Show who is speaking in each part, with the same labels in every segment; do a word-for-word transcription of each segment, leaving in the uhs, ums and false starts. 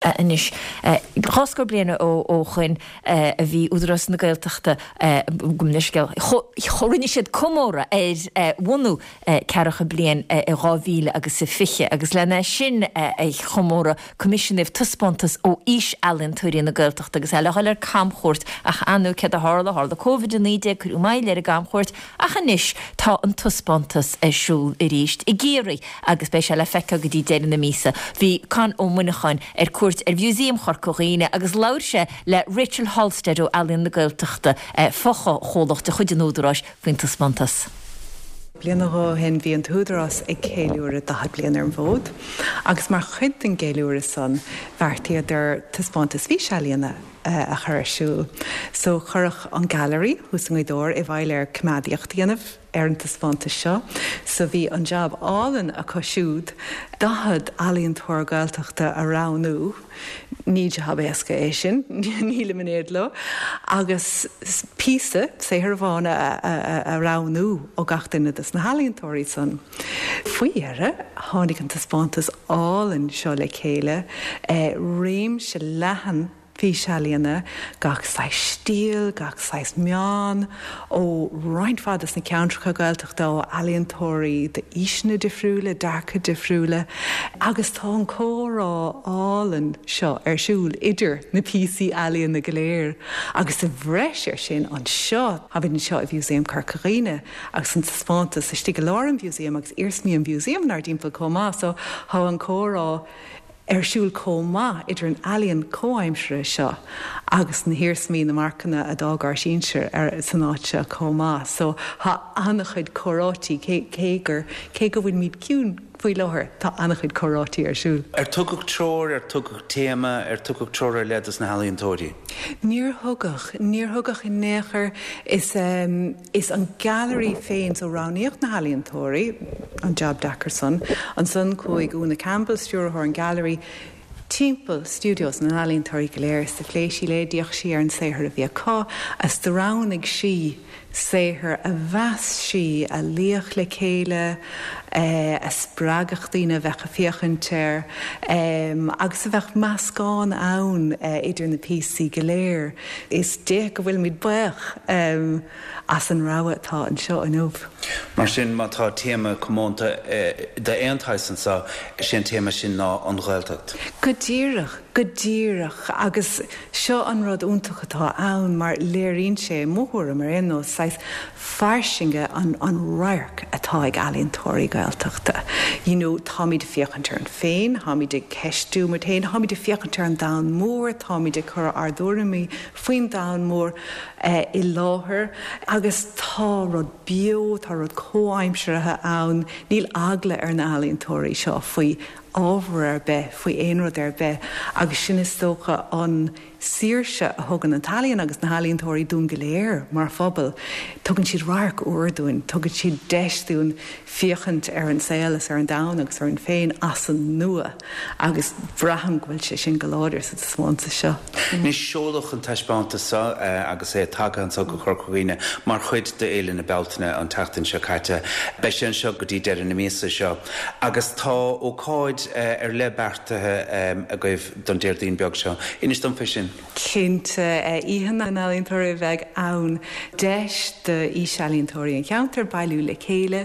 Speaker 1: inis choscoir bliana ó ó chuin a bhí údras na Gaeltachta gomnisceil chorinne siad comóra ar bhunú cearacha blian i rábhíle agus sa fiche agus lena sin é chomóra commissioníomh tuspántas ó ís Allen tuirí na Gaeltachta agus eile ar camchóirt ach anú cead a hála hála COVID níide chu maiile ar a camchóirt ach inis tá an tuspántas siúl i ríist i géirí agus bei se le fecha go dtí déanana na mísa hí can ó munachan ar cuairt ar bhúsíam chorcóíine agus lair se le Rachel Halstead ó Allen na Gaeltachta focha chólachta chuid an údarráis faoin tuspántas.
Speaker 2: Blianará hen bhí an túdarrás ag céiliúir a dahad blian ar an bhód, agus mar chud an céiliúir san bhartaíad ar tuspántas bhí se líana a chur siúil. So churach an gallery hús an gcuidóir i bhaile ar cumadiacht dhéanamh ar an tuspántas seo, so bhí an job álan a cosisiúd dahad Alíonn Tóir Gaeltachta a ránú, níide hab éasca é sin, níle manéad lo, agus písa sé ar bhána a ránú ó gachtainna dus na Alíonn Tóirí san. Faoi éire, tháinig an tuspántas álan seo le chéile, réim se lehan Bhí se líana gach sais stíl, gach sais meán ó roiint fadas na ceantracha Gaeltachta ó Alíonn Tóirí de ísna difriúla, darcha difriúla, agus tá an córá álan seo ar siúil idir na P C Alíonn na Galéir, agus a bhreis ar sin an seo a bhín seo a bhúsaim Carcaríine agus an tuspántas sa tí go leir an bhúsaim agus irsmí an bhúsaim nar dimple comá, so há an córá ar siúil comá idir an Alíonn cóimsre seo agus na hirsmí na marcanna a dágar sínsir ar san áite comá. So há annach chuid chorátí cégur cé go bhfuil míad ciún faoi láthair tá annach chuid chorátí ar siúil.
Speaker 3: Ar tugadh tróir, ar tugadh téama, ar tugadh tróir ar ledas na Alíonn Tóirí?
Speaker 2: Níor thugach, níor thugach in néachar is, um, is an gallery féin ó ráníocht na Alíonn Tóirí, an job Dackerson, an son chuig úna Campbell stúrthór an gallery timppel studios na Alíonn Tóirí Galéir sa phléisí le diach sí ar an séhar a bhí cá as do ránig sí séhar a bheas sí a líoch le chéile Uh, a spragachtaína bhecha fiochantéir um, agus a bheith meascán ann uh, idir na P C Galéir is dé go bhfuil míid buach um, as an ráha tá an seo an óbh.
Speaker 3: Mar sin má tá téama commónta uh, de aonthaisan sa sin téama sin ná an Gaeltacht.
Speaker 2: Go díreach, go díreach agus seo an rud úntachatá ann mar léiríonn sé móthúra mar éó sais farsinge an, an rairc atá ag Alíonn Tóirí Gaeltachta. You know, tá míid fiochantar an féin, tá míid de ceistú mar tain, tá míid de fiochantar an dán mór, tá míid de chur ardúramí faoin dán mór uh, i láthair, agus tá rud bio, tá rud cóaimseaithe ann, níl agla ar na Alíonn Tóirí seo faoi ábhar ar be, faoi éonrad ar be, agus sin is tócha an síirse a thugan an Talíonn agus na Alíonn Tóirí dún Galéir mar phobal, tugann siad rairc uairúin, tugann siad deisún fiochant ar an saolas ar an dán agus ar an féin as an nua, agus braham gohfuil sé sin go láidir sa smáinte seo.
Speaker 3: Ní seolach an taispánta sa agus é taga an so go Corcaíine mar chuid de éile na beltaine an teachtain seo caite, bei sin seo go dtí deir na mísa seo, agus tá ó cáid ar le beartathe a goibh don déirdín beag seo. Inis don fisin?
Speaker 2: Cint íhan an Alíonn Tóirí bheith ann deis de ís Alíonn Tóirí an ceantar bailú le chéile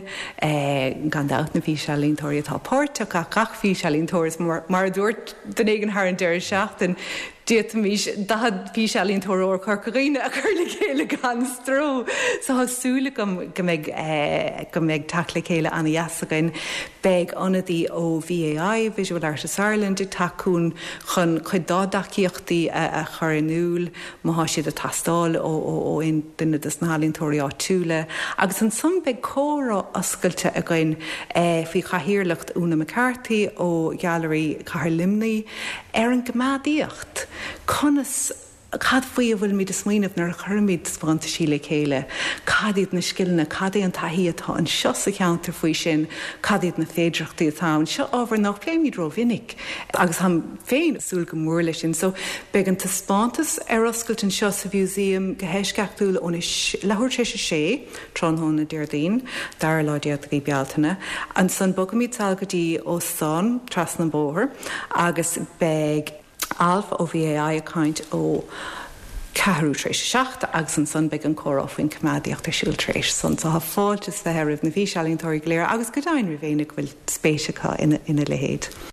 Speaker 2: gan dat na bhí Alíonn Tóirí atá páirteach a gach bhí Alíonn Tóirí mar dúirt den éigen thar an deir seachtain Diet mis dahad bhí Alíonn Tóirí ó Corcaíine a chur le chéile gan stró. So ha súla go méid go méid tacla chéile anna jaasagain beg anadí ó V A I, Visual Artists Ireland, ag tacún chun chuid dádaíochtaí a chur inúil, má siad a tastáil ó in duine dus na Alíonn Tóirí á túla. Agus an son beg córá oscailte a gin fhí chathíirlacht Una McCarthy ó Gallery Cahar Limnaí ar an gomádíocht. Conas cad faoi a bhfuil míad a smaoinmh nar churmíad spáanta sí le chéile, cadíad na sciilna, cadí an taí atá an seo sa cheantar faoi sin, cadíad na féidirachtaí atá an seo ábhar nach léimíad ro vinnic, agus ham féin súil go mór lei sin. So beag an taspántas ar oscailt an seo sa bhúsaíam go héisceachtúil ón lehuiir sé sé trónthóna Déirdaoin, dar láidead go bealtaine, an san bogamíd talgadí ó Son tras na bóthir, agus beag alfa ó V A I account ó cehrú trééis seachta agus an san beag an choráfuin cumadiacht ar siúil trééis san so ha fáilte sfeirh na bhí sealíntóirí léir agus go dain ri bhéna bhfuil spéisicha ina, ina lehéad.